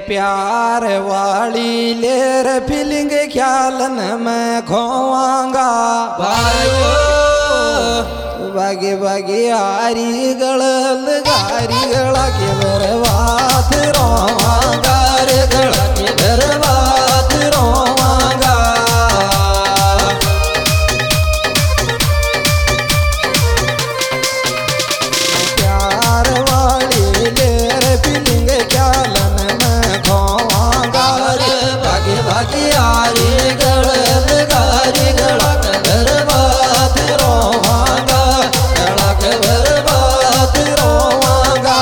प्यार वाली लेर फीलिंग ख्यालन मैं खोवांगा भाइयों बागे बागे आरी गड़ल गारी गड़ा के बर्बाद रोवांगा रे गड़ा के बर्बाद रोवांगा प्यार वाली लेर फीलिंग ख्यालन मैं खोवांगा रे बागे बागे आरी गड़ल गारी गड़ा के बर्बाद रोवांगा गड़ा के बर्बाद रोवांगा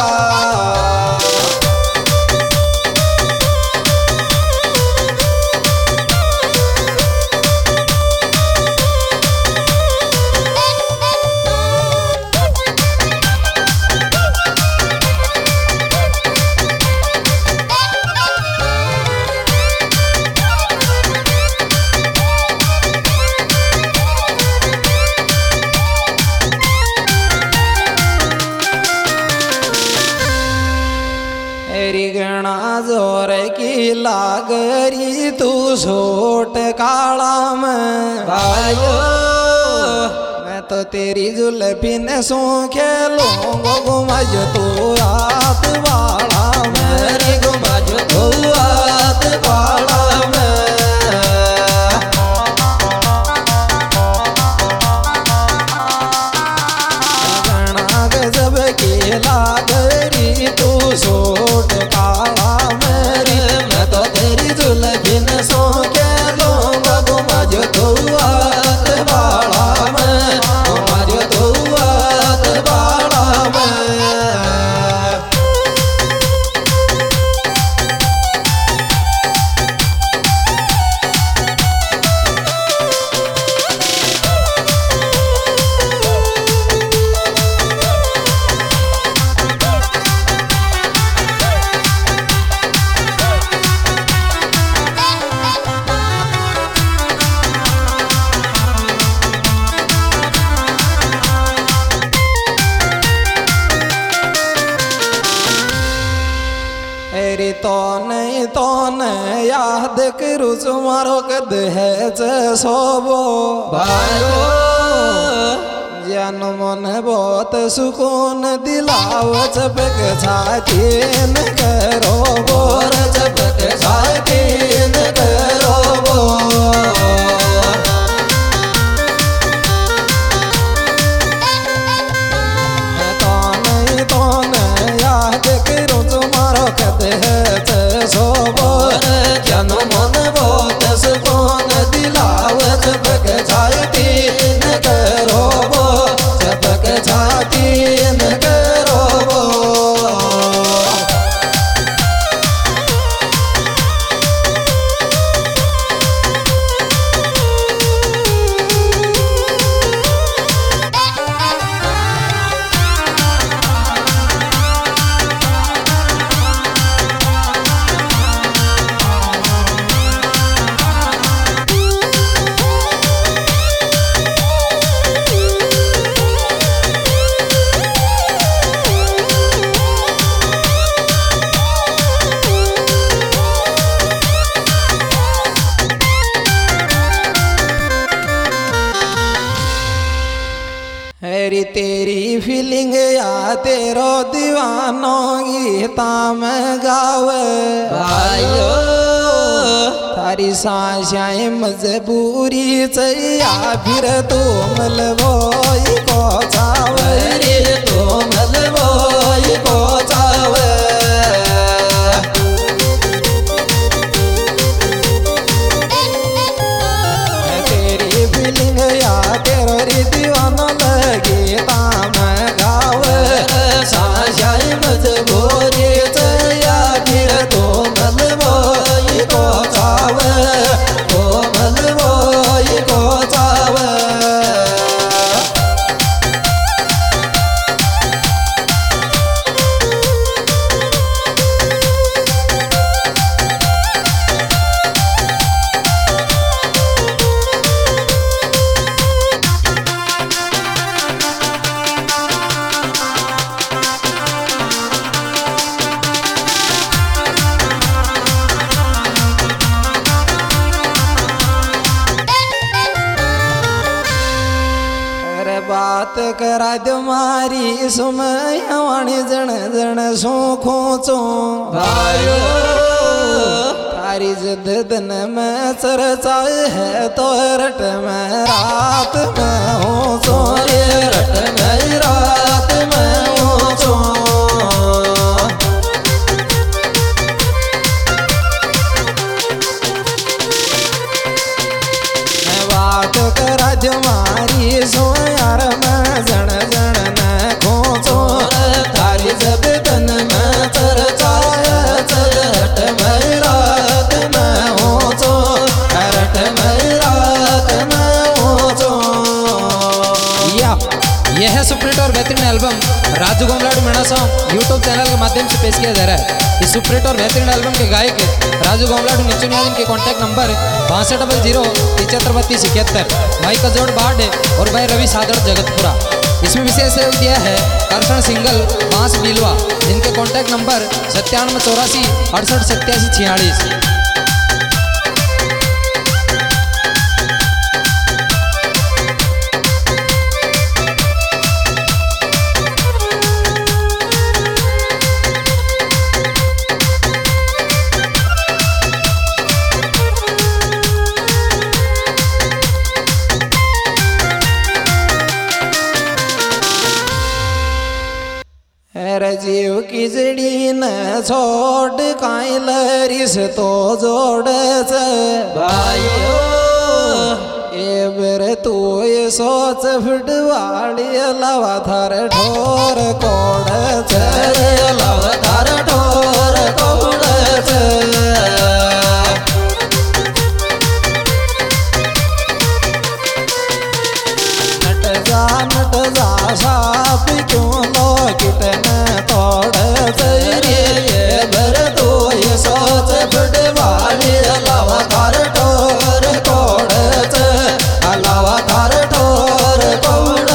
गणा जोर की लागरी तू छोट काला में भाइयों मैं तो तेरी जुल्फी ने सो खेलूंगा घुमाज तू रात वाला मेरी घुमाज तू रात वाला गणा गजब की लागरी तू छोट काला मेरी मैं तो तेरी जुल्फी ने सो खेलूंगा घुमाज तू रात वाला में घुमाज तू रात वाला में अरे तो नहीं याद करूँ तुम्हारो कद है सोबो भाइयों जन मन बहुत सुकून दिलाव चपक छाती न करो बोर चपक छाती न करो तो नहीं याद करूँ तुम्हारो कद है सोबो जन मन बहुत सुकून दिलाव चपक छाती न करो चपक छाती न करो मेरी तेरी फीलिंग या तेरो दीवानो गीता में गावे भाइयों थारी सांसें मजबूरी या फिर तू मलबोई को चावे रे तो मलबोई को चावे तेरी फीलिंग या तेरो दीवानो गीता में गावे सांसें मजबूरी या फिर तो मलबोई को चावे तो मलबोई को चावे વાત કરા દો મારી સુમય વાણી જણ જણ શું ખોચું भाइयों तारी जिद दिन में चर्चाए है तो रट में रात में हो सो ये रट में रात में ऊँचो बात करा जो मारी सो यार मैं जण जण न खोचो तारी जब तन में चर्चाए रट में रात में ऊँचो रट में रात में ऊँचो। यह है सुपरहिट और बेहतरीन album Raju Gomladu Meena song YouTube channel के माध्यम से पेश किया जा रहा है। इस सुपरहिट और बेहतरीन एल्बम के गायक राजू गोमलाडू नीचे इनके कॉन्टैक्ट नंबर 6207 भाई का जोड़ बाढ़ और भाई रवि सादर जगतपुरा। इसमें विशेष सहयोग दिया है कर्षण सिंगल बांस बिलवा जिनके कॉन्टैक्ट नंबर 9784 68 87 46। जीव की जड़ी न छोड़ काई लरिस तो जोड़ भाइयों ए बेर तू ये सोच फुटवाड़ी लवा थार ठोर कोड़ लवधार ठोर कौड़ नट जा साप क्यों लो किटन तोड़ ये भर तो ये सोच फुटवाली लवधार ठोर कौड़ लवधार ठोर कौड़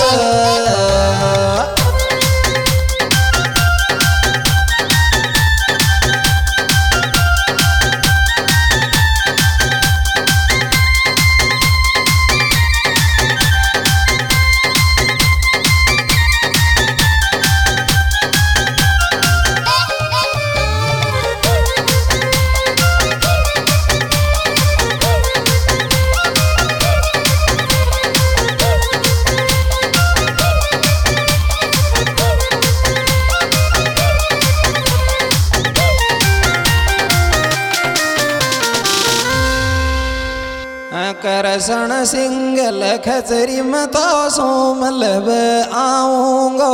करसण सिंगल खचरी मता सोमलब आऊंगो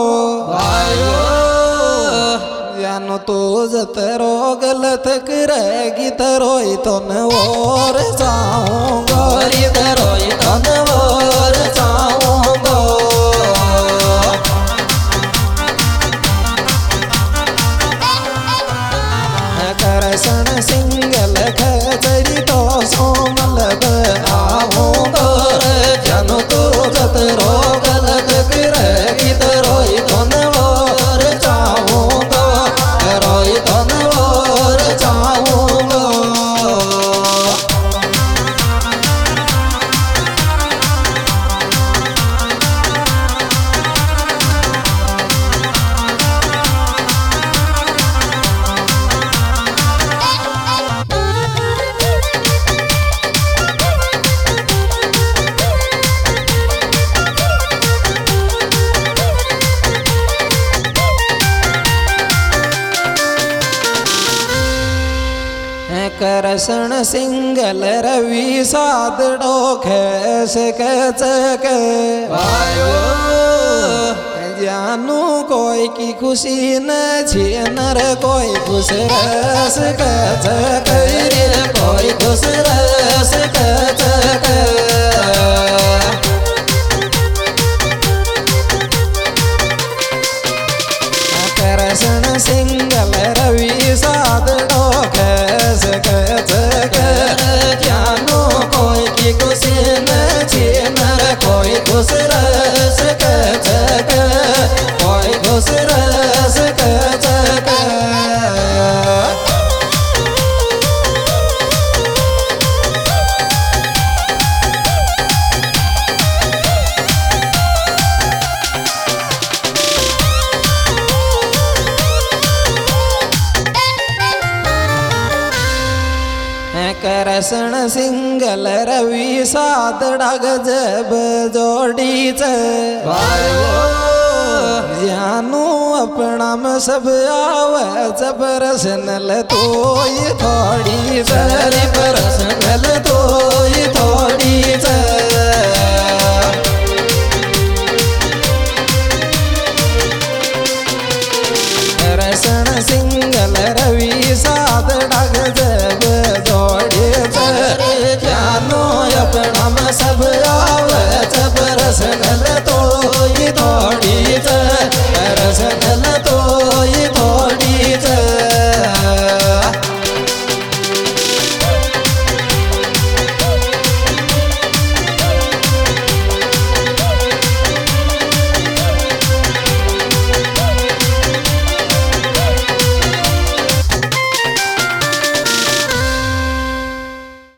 जानो तो जतरो गलत करेगी तरोई तो न और जाऊंगो तरोई तन और जाऊंगो करसण सिंगल खचरी तो सोमलब आऊंगो जन तो जतरो गलत करेगी तरोई तन और जाऊंगो तरोई तन और जाऊंगो। करसण सिंगल रवि सादड़ो खेस कचक जानू कोई की खुशी न छीनर कोई खुश रस कचक कोई खुश रस कचक करसण सिंगल रवि सादड़ो खेस कचक जानू कोई की खुशी न छीनर कोई खुश रस कचक कोई खुश रस कचक। करसण सिंगल रवी सातडा गजब जोडीच जानू अपना में सब आवे जबरसनल तो ये थोड़ी सरी